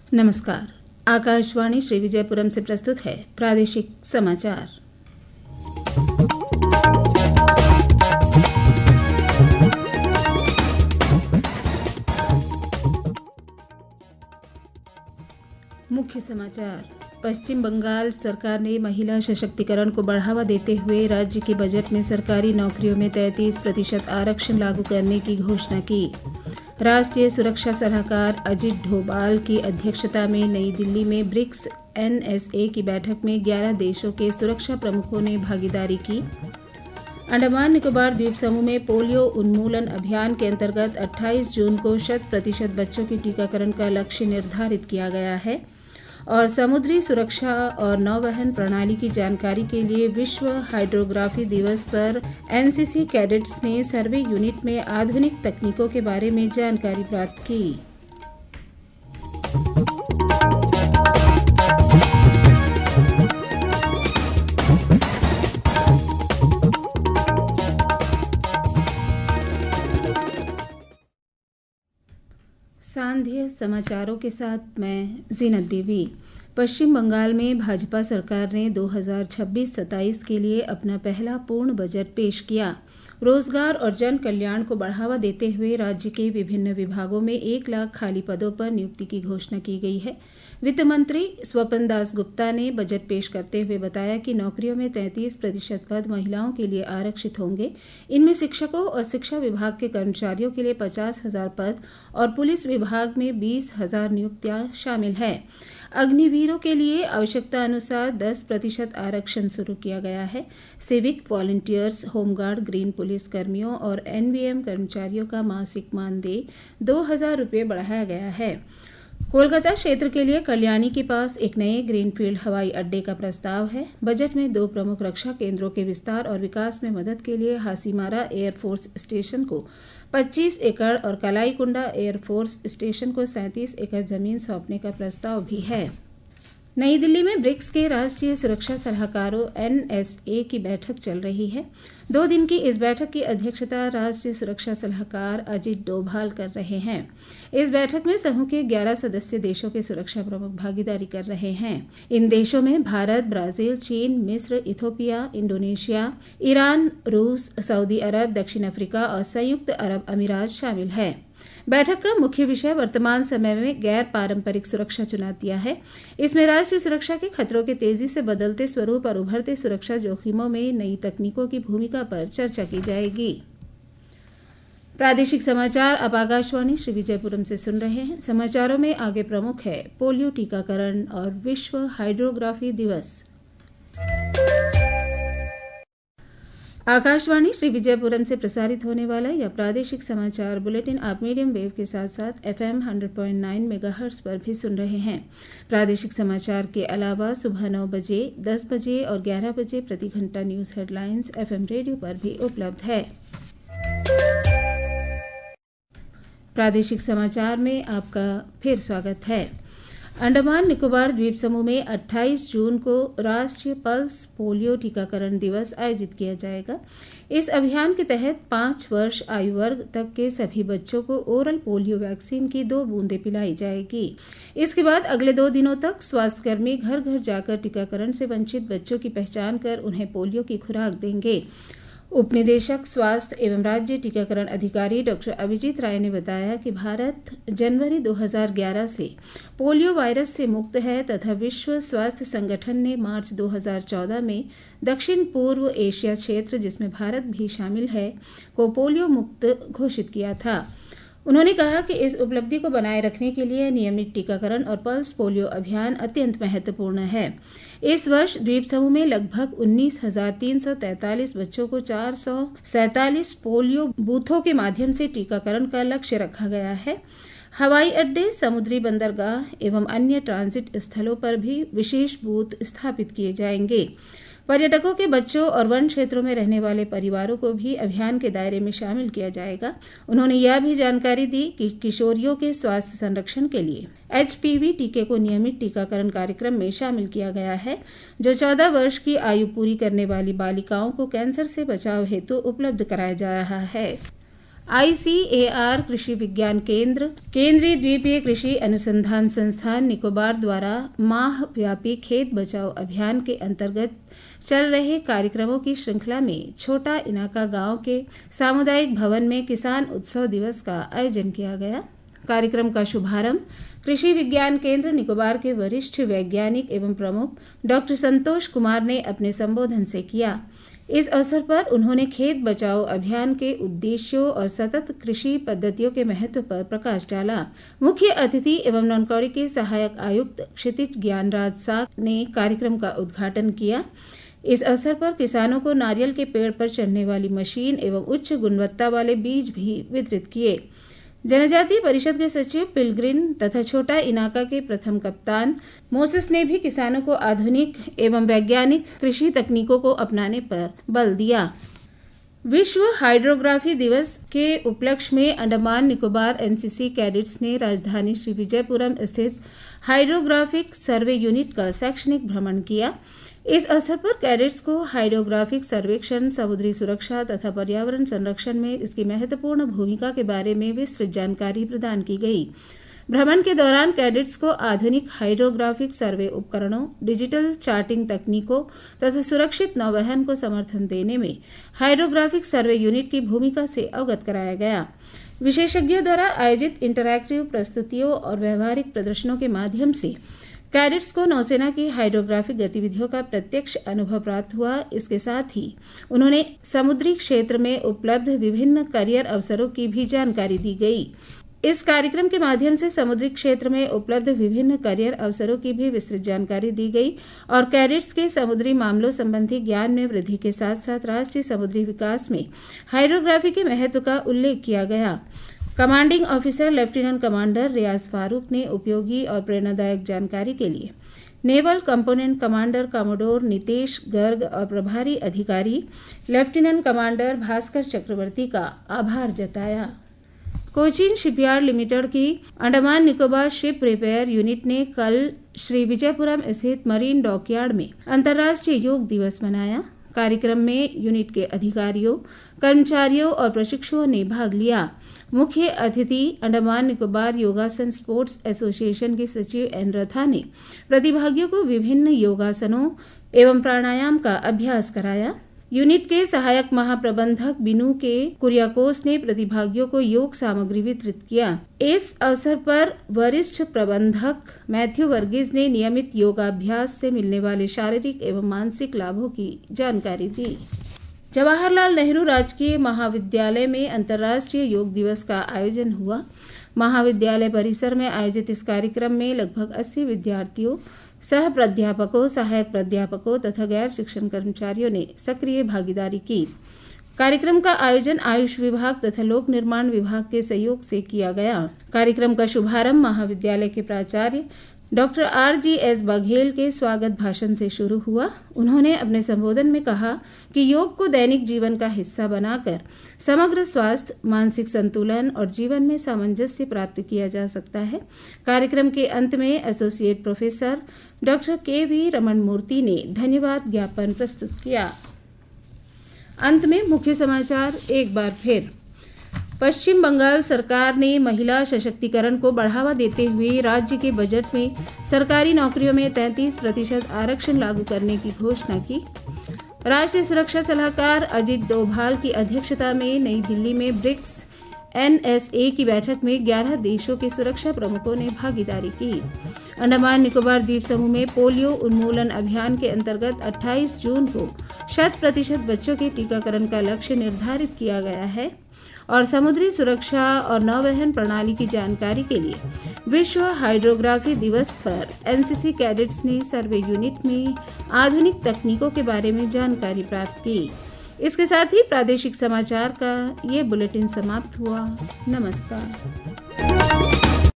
नमस्कार। आकाशवाणी श्री विजयपुरम से प्रस्तुत है प्रादेशिक समाचार। मुख्य समाचार। पश्चिम बंगाल सरकार ने महिला सशक्तिकरण को बढ़ावा देते हुए राज्य के बजट में सरकारी नौकरियों में 33% आरक्षण लागू करने की घोषणा की। राष्ट्रीय सुरक्षा सलाहकार अजित डोभाल की अध्यक्षता में नई दिल्ली में ब्रिक्स NSA की बैठक में 11 देशों के सुरक्षा प्रमुखों ने भागीदारी की। अंडमान निकोबार द्वीप समूह में पोलियो उन्मूलन अभियान के अंतर्गत 28 जून को 100% बच्चों के टीकाकरण का लक्ष्य निर्धारित किया गया है। और समुद्री सुरक्षा और नौवहन प्रणाली की जानकारी के लिए विश्व हाइड्रोग्राफी दिवस पर NCC कैडेट्स ने सर्वे यूनिट में आधुनिक तकनीकों के बारे में जानकारी प्राप्त की। सांध्य समाचारों के साथ मैं जीनत बीबी। पश्चिम बंगाल में भाजपा सरकार ने 2026-27 के लिए अपना पहला पूर्ण बजट पेश किया। रोजगार और जन कल्याण को बढ़ावा देते हुए राज्य के विभिन्न विभागों में 1 लाख खाली पदों पर नियुक्ति की घोषणा की गई है। वित्त मंत्री स्वपन दास गुप्ता ने बजट पेश करते हुए बताया कि नौकरियों में 33% पद महिलाओं के लिए आरक्षित होंगे। इनमें शिक्षकों और शिक्षा विभाग के कर्मचारियों के लिए 50,000 पद और पुलिस विभाग में 20,000 नियुक्तियां शामिल हैं। अग्निवीरों के लिए आवश्यकता अनुसार 10% आरक्षण शुरू किया गया है। Civic volunteers, home guard, green police कर्मियों और NVM कर्मचारियों का मासिक मानदेय 2,000 रुपये बढ़ाया गया है। कोलकाता क्षेत्र के लिए कल्याणी के पास एक नए ग्रीनफील्ड हवाई अड्डे का प्रस्ताव है। बजट में 2 प्रमुख रक्षा केंद्रों के विस्तार और विकास में मदद के लिए हासीमारा एयरफोर्स स्टेशन को 25 एकड़ और कलाईकुंडा एयरफोर्स स्टेशन को 37 एकड़ जमीन सौंपने का प्रस्ताव भी है। नई दिल्ली में ब्रिक्स के राष्ट्रीय सुरक्षा सलाहकारों NSA की बैठक चल रही है। 2 दिन की इस बैठक की अध्यक्षता राष्ट्रीय सुरक्षा सलाहकार अजित डोभाल कर रहे हैं। इस बैठक में समूह के 11 सदस्य देशों के सुरक्षा प्रमुख भागीदारी कर रहे हैं। इन देशों में भारत, ब्राजील, चीन, मिस्र, इथोपिया, इंडोनेशिया, ईरान, रूस, सऊदी अरब, दक्षिण अफ्रीका और संयुक्त अरब अमीरात शामिल है। बैठक का मुख्य विषय वर्तमान समय में गैर पारंपरिक सुरक्षा चुनौतियां है। इसमें राष्ट्रीय सुरक्षा के खतरों के तेजी से बदलते स्वरूप और उभरते सुरक्षा जोखिमों में नई तकनीकों की भूमिका पर चर्चा की जाएगी। प्रादेशिक समाचार अब आकाशवाणी श्री विजयपुरम से सुन रहे हैं। समाचारों में आगे प्रमुख है पोलियो टीकाकरण और विश्व हाइड्रोग्राफी दिवस। आकाशवाणी श्री विजयपुरम से प्रसारित होने वाला यह प्रादेशिक समाचार बुलेटिन आप मीडियम वेव के साथ साथ FM 100.9 मेगाहर्ट्ज पर भी सुन रहे हैं। प्रादेशिक समाचार के अलावा सुबह 9 बजे, 10 बजे और 11 बजे प्रति घंटा न्यूज हेडलाइंस FM रेडियो पर भी उपलब्ध है। प्रादेशिक समाचार में आपका फिर स्वागत है। अंडमान निकोबार द्वीप समूह में 28 जून को राष्ट्रीय पल्स पोलियो टीकाकरण दिवस आयोजित किया जाएगा। इस अभियान के तहत 5 वर्ष आयु वर्ग तक के सभी बच्चों को ओरल पोलियो वैक्सीन की 2 बूंदें पिलाई जाएगी। इसके बाद अगले 2 दिनों तक स्वास्थ्यकर्मी घर घर जाकर टीकाकरण से वंचित बच्चों की पहचान कर उन्हें पोलियो की खुराक देंगे। उपनिदेशक स्वास्थ्य एवं राज्य टीकाकरण अधिकारी डॉक्टर अभिजीत राय ने बताया कि भारत जनवरी 2011 से पोलियो वायरस से मुक्त है तथा विश्व स्वास्थ्य संगठन ने मार्च 2014 में दक्षिण पूर्व एशिया क्षेत्र, जिसमें भारत भी शामिल है, को पोलियो मुक्त घोषित किया था। उन्होंने कहा कि इस उपलब्धि को बनाए रखने के लिए नियमित टीकाकरण और पल्स पोलियो अभियान अत्यंत महत्वपूर्ण है। इस वर्ष द्वीप समूह में लगभग 19,343 बच्चों को 447 पोलियो बूथों के माध्यम से टीकाकरण का लक्ष्य रखा गया है। हवाई अड्डे, समुद्री बंदरगाह एवं अन्य ट्रांजिट स्थलों पर भी विशेष बूथ स्थापित किए जाएंगे। पर्यटकों के बच्चों और वन क्षेत्रों में रहने वाले परिवारों को भी अभियान के दायरे में शामिल किया जाएगा। उन्होंने यह भी जानकारी दी कि किशोरियों के स्वास्थ्य संरक्षण के लिए HPV टीके को नियमित टीकाकरण कार्यक्रम में शामिल किया गया है, जो 14 वर्ष की आयु पूरी करने वाली बालिकाओं को कैंसर से बचाव हेतु उपलब्ध कराया जा रहा है। ICAR कृषि विज्ञान केंद्र, केंद्रीय द्वीपीय कृषि अनुसंधान संस्थान निकोबार द्वारा माह व्यापी खेत बचाओ अभियान के अंतर्गत चल रहे कार्यक्रमों की श्रृंखला में छोटा इनाका गांव के सामुदायिक भवन में किसान उत्सव दिवस का आयोजन किया गया। कार्यक्रम का शुभारंभ कृषि विज्ञान केंद्र निकोबार के वरिष्ठ वैज्ञानिक एवं प्रमुख डॉक्टर संतोष कुमार ने अपने संबोधन से किया। इस अवसर पर उन्होंने खेत बचाओ अभियान के उद्देश्यों और सतत कृषि पद्धतियों के महत्व पर प्रकाश डाला। मुख्य अतिथि एवं नौनकौड़ी के सहायक आयुक्त क्षितिज ज्ञानराज साक ने कार्यक्रम का उद्घाटन किया। इस अवसर पर किसानों को नारियल के पेड़ पर चढ़ने वाली मशीन एवं उच्च गुणवत्ता वाले बीज भी वितरित किए। जनजातीय परिषद के सचिव पिलग्रिन तथा छोटा इनाका के प्रथम कप्तान मोसेस ने भी किसानों को आधुनिक एवं वैज्ञानिक कृषि तकनीकों को अपनाने पर बल दिया। विश्व हाइड्रोग्राफी दिवस के उपलक्ष्य में अंडमान निकोबार NCC कैडेट्स ने राजधानी श्री विजयपुरम स्थित हाइड्रोग्राफिक सर्वे यूनिट का शैक्षणिक भ्रमण किया। इस अवसर पर कैडेट्स को हाइड्रोग्राफिक सर्वेक्षण, समुद्री सुरक्षा तथा पर्यावरण संरक्षण में इसकी महत्वपूर्ण भूमिका के बारे में विस्तृत जानकारी प्रदान की गई। भ्रमण के दौरान कैडेट्स को आधुनिक हाइड्रोग्राफिक सर्वे उपकरणों, डिजिटल चार्टिंग तकनीकों तथा सुरक्षित नौवहन को समर्थन देने में हाइड्रोग्राफिक सर्वे यूनिट की भूमिका से अवगत कराया गया। विशेषज्ञों द्वारा आयोजित इंटरैक्टिव प्रस्तुतियों और व्यवहारिक प्रदर्शनों के माध्यम से कैडेट्स को नौसेना की हाइड्रोग्राफिक गतिविधियों का प्रत्यक्ष अनुभव प्राप्त हुआ। इसके साथ ही उन्होंने समुद्री क्षेत्र में उपलब्ध विभिन्न करियर अवसरों की भी जानकारी दी गई। इस कार्यक्रम के माध्यम से समुद्री क्षेत्र में उपलब्ध विभिन्न करियर अवसरों की भी विस्तृत जानकारी दी गई और कैडेट्स के समुद्री मामलों संबंधी ज्ञान में वृद्धि के साथ साथ राष्ट्रीय समुद्री विकास में हाइड्रोग्राफी के महत्व का उल्लेख किया गया। Commanding officer lieutenant commander Riyaz Farooq ने उपयोगी और प्रेरणादायक जानकारी के लिए naval component commander commodore Nitesh Garg और प्रभारी अधिकारी लेफ्टिनेंट कमांडर भास्कर चक्रवर्ती का आभार जताया। कोचीन शिपयार्ड लिमिटेड की Andaman Nicobar ship repair unit ने कल श्री विजयपुरम स्थित मरीन डॉकयार्ड में अंतर्राष्ट्रीय योग दिवस मनाया। कार्यक्रम में यूनिट के अधिकारियों, कर्मचारियों और प्रशिक्षुओं ने भाग लिया। मुख्य अतिथि अंडमान निकोबार योगासन स्पोर्ट्स एसोसिएशन के सचिव एन रथा ने प्रतिभागियों को विभिन्न योगासनों एवं प्राणायाम का अभ्यास कराया। यूनिट के सहायक महाप्रबंधक बिनू के कुरियाकोस ने प्रतिभागियों को योग सामग्री वितरित किया। इस अवसर पर वरिष्ठ प्रबंधक मैथ्यू वर्गीज ने नियमित योगाभ्यास से मिलने वाले शारीरिक एवं मानसिक लाभों की जानकारी दी। जवाहरलाल नेहरू राजकीय महाविद्यालय में अंतर्राष्ट्रीय योग दिवस का आयोजन हुआ। महाविद्यालय परिसर में आयोजित इस कार्यक्रम में लगभग 80 विद्यार्थियों, सह प्राध्यापकों, सहायक प्राध्यापकों तथा गैर शिक्षण कर्मचारियों ने सक्रिय भागीदारी की। कार्यक्रम का आयोजन आयुष विभाग तथा लोक निर्माण विभाग के सहयोग से किया गया। कार्यक्रम का शुभारंभ महाविद्यालय के प्राचार्य डॉक्टर RGS बघेल के स्वागत भाषण से शुरू हुआ। उन्होंने अपने संबोधन में कहा कि योग को दैनिक जीवन का हिस्सा बनाकर समग्र स्वास्थ्य, मानसिक संतुलन और जीवन में सामंजस्य प्राप्त किया जा सकता है। कार्यक्रम के अंत में associate professor doctor KV Raman Murthy ने धन्यवाद ज्ञापन प्रस्तुत किया। अंत में मुख्य समाचार एक बार फिर। पश्चिम बंगाल सरकार ने महिला सशक्तिकरण को बढ़ावा देते हुए राज्य के बजट में सरकारी नौकरियों में 33% आरक्षण लागू करने की घोषणा की। राष्ट्रीय सुरक्षा सलाहकार अजित डोभाल की अध्यक्षता में नई दिल्ली में ब्रिक्स NSA की बैठक में 11 देशों के सुरक्षा प्रमुखों ने भागीदारी की। अंडमान निकोबार द्वीप समूह में पोलियो उन्मूलन अभियान के अंतर्गत 28 जून को 100% बच्चों के टीकाकरण का लक्ष्य निर्धारित किया गया है। और समुद्री सुरक्षा और नौवहन प्रणाली की जानकारी के लिए विश्व हाइड्रोग्राफी दिवस पर NCC कैडेट्स ने सर्वे यूनिट में आधुनिक तकनीकों के बारे में जानकारी प्राप्त की। इसके साथ ही प्रादेशिक समाचार का ये बुलेटिन समाप्त हुआ। नमस्कार।